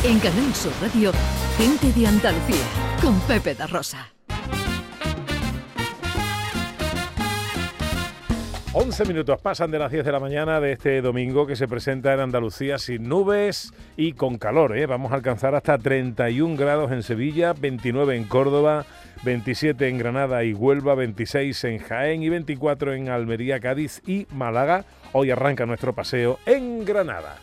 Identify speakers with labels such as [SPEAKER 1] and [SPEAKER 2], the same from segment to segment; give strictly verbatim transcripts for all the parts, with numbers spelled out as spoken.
[SPEAKER 1] En Canal Sur Radio, Gente de Andalucía, con Pepe da Rosa.
[SPEAKER 2] once minutos pasan de las diez de la mañana de este domingo, que se presenta en Andalucía sin nubes y con calor, ¿eh? Vamos a alcanzar hasta treinta y un grados en Sevilla, veintinueve en Córdoba, veintisiete en Granada y Huelva, veintiséis en Jaén y veinticuatro en Almería, Cádiz y Málaga. Hoy arranca nuestro paseo en Granada.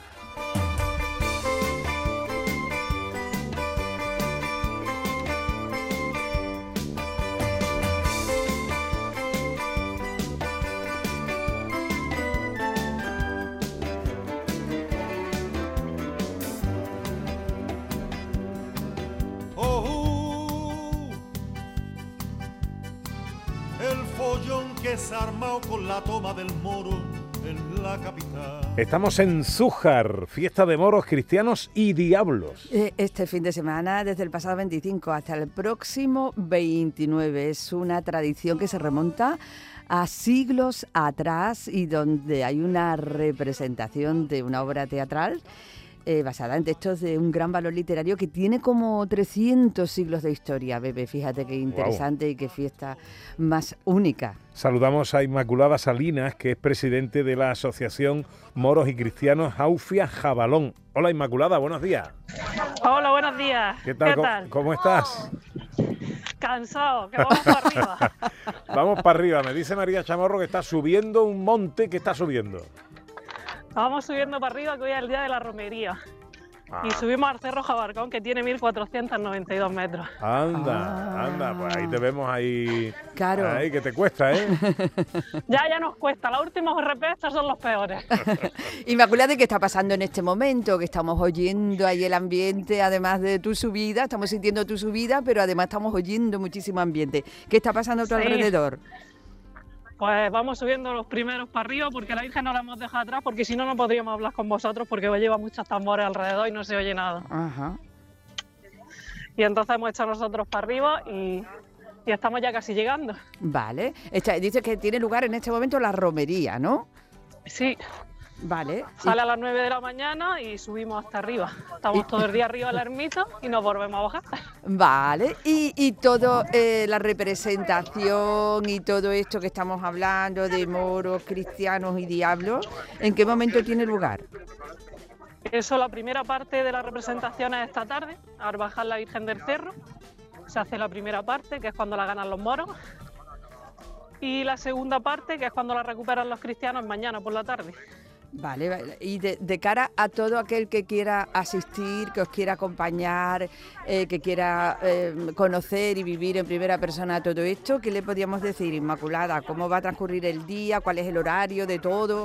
[SPEAKER 3] Que se ha armado con la toma del Moro en la capital.
[SPEAKER 2] Estamos en Zújar, fiesta de moros, cristianos y diablos.
[SPEAKER 4] Este fin de semana, desde el pasado veinticinco hasta el próximo veintinueve, es una tradición que se remonta a siglos atrás y donde hay una representación de una obra teatral Eh, basada en textos de un gran valor literario que tiene como trescientos siglos de historia, Bebe. Fíjate qué interesante. Wow. Y qué fiesta más única.
[SPEAKER 2] Saludamos a Inmaculada Salinas, que es presidente de la Asociación Moros y Cristianos Haufia Jabalón. Hola, Inmaculada, buenos días.
[SPEAKER 5] Hola, buenos días.
[SPEAKER 2] ¿Qué tal?
[SPEAKER 5] ¿Qué
[SPEAKER 2] ¿Cómo,
[SPEAKER 5] tal?
[SPEAKER 2] ¿Cómo estás?
[SPEAKER 5] Cansado, que vamos para arriba.
[SPEAKER 2] Vamos para arriba. Me dice María Chamorro que está subiendo un monte. ¿Qué está subiendo?
[SPEAKER 5] Vamos subiendo para arriba, que hoy es el día de la romería.
[SPEAKER 2] Ah.
[SPEAKER 5] Y subimos al Cerro Jabarcón, que tiene mil cuatrocientos noventa y dos metros.
[SPEAKER 2] Anda,
[SPEAKER 4] ah.
[SPEAKER 2] anda, pues ahí te vemos ahí.
[SPEAKER 4] Claro.
[SPEAKER 2] Ahí, que te cuesta, ¿eh?
[SPEAKER 5] Ya, ya nos cuesta. Los últimos R P estos son los peores.
[SPEAKER 4] Inmaculada, ¿qué está pasando en este momento? Que estamos oyendo ahí el ambiente, además de tu subida, estamos sintiendo tu subida, pero además estamos oyendo muchísimo ambiente. ¿Qué está pasando a tu
[SPEAKER 5] Sí.
[SPEAKER 4] alrededor?
[SPEAKER 5] Pues vamos subiendo los primeros para arriba, porque la Virgen no la hemos dejado atrás, porque si no, no podríamos hablar con vosotros, porque lleva muchos tambores alrededor y no se oye nada.
[SPEAKER 4] Ajá.
[SPEAKER 5] Y entonces hemos echado nosotros para arriba y, y estamos ya casi llegando.
[SPEAKER 4] Vale. Esta, dice que tiene lugar en este momento la romería, ¿no?
[SPEAKER 5] Sí.
[SPEAKER 4] Vale.
[SPEAKER 5] Sale a las nueve de la mañana y subimos hasta arriba. Estamos
[SPEAKER 4] Y...
[SPEAKER 5] todo el día arriba de la ermita y nos volvemos a bajar.
[SPEAKER 4] Vale. Y, y todo, eh, la representación y todo esto que estamos hablando de moros, cristianos y diablos, ¿en qué momento tiene lugar?
[SPEAKER 5] Eso, la primera parte de la representación es esta tarde, al bajar la Virgen del Cerro. Se hace la primera parte, que es cuando la ganan los moros. Y la segunda parte, que es cuando la recuperan los cristianos, mañana por la tarde.
[SPEAKER 4] Vale, vale. Y de, de cara a todo aquel que quiera asistir, que os quiera acompañar, eh, que quiera eh, conocer y vivir en primera persona todo esto, ¿qué le podríamos decir, Inmaculada? ¿Cómo va a transcurrir el día? ¿Cuál es el horario de todo?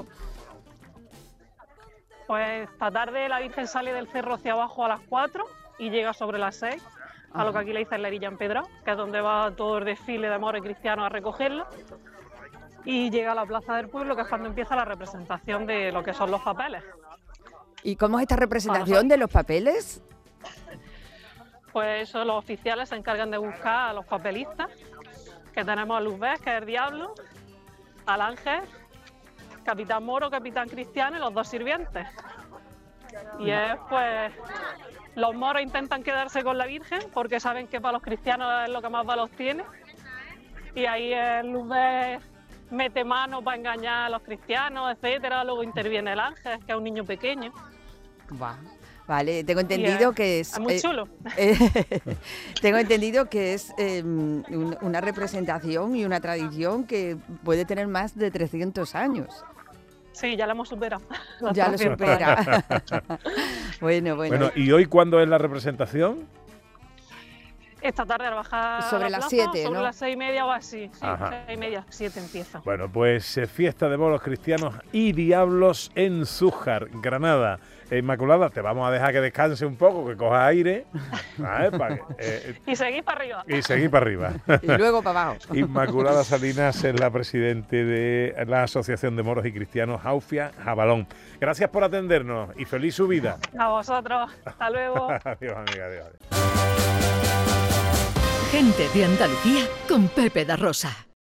[SPEAKER 5] Pues esta tarde la Virgen sale del cerro hacia abajo a las cuatro y llega sobre las seis, a lo que aquí le dicen la Erilla Empedrada, que es donde va todo el desfile de moros y cristianos a recogerla. Y llega a la Plaza del Pueblo, que es cuando empieza la representación de lo que son los papeles.
[SPEAKER 4] ¿Y cómo es esta representación de los papeles?
[SPEAKER 5] Pues eso, los oficiales se encargan de buscar a los papelistas, que tenemos a Luzbel, que es el diablo, al ángel, capitán moro, capitán cristiano y los dos sirvientes. Y es pues, los moros intentan quedarse con la Virgen porque saben que para los cristianos es lo que más valor tiene. Y ahí el Luzbel mete mano para engañar a los cristianos, etcétera. Luego interviene el ángel, que es un niño pequeño.
[SPEAKER 4] Va, vale, tengo entendido
[SPEAKER 5] es,
[SPEAKER 4] que es...
[SPEAKER 5] Es muy
[SPEAKER 4] eh,
[SPEAKER 5] chulo.
[SPEAKER 4] Eh, tengo entendido que es eh, un, una representación y una tradición que puede tener más de trescientos años.
[SPEAKER 5] Sí, ya lo hemos superado.
[SPEAKER 4] Ya lo supera. bueno, bueno.
[SPEAKER 2] Bueno, ¿y hoy cuándo es la representación?
[SPEAKER 5] Esta tarde al bajar
[SPEAKER 4] sobre
[SPEAKER 5] a la
[SPEAKER 4] las
[SPEAKER 5] plaza,
[SPEAKER 4] siete,
[SPEAKER 5] sobre
[SPEAKER 4] ¿no?
[SPEAKER 5] las seis y media o así. Sí,
[SPEAKER 2] Ajá.
[SPEAKER 5] seis y media, siete empieza.
[SPEAKER 2] Bueno, pues eh, fiesta de moros, cristianos y diablos en Zújar, Granada. Eh, Inmaculada, te vamos a dejar que descanse un poco, que coja aire. ¿Vale? Para que, eh,
[SPEAKER 5] y seguís para arriba.
[SPEAKER 2] Y seguir para arriba.
[SPEAKER 4] Y luego para abajo.
[SPEAKER 2] Inmaculada Salinas es la presidente de la Asociación de Moros y Cristianos Haufia Jabalón. Gracias por atendernos y feliz subida.
[SPEAKER 5] A vosotros. Hasta luego.
[SPEAKER 2] Adiós, amiga, adiós.
[SPEAKER 1] Gente de Andalucía con Pepe da Rosa.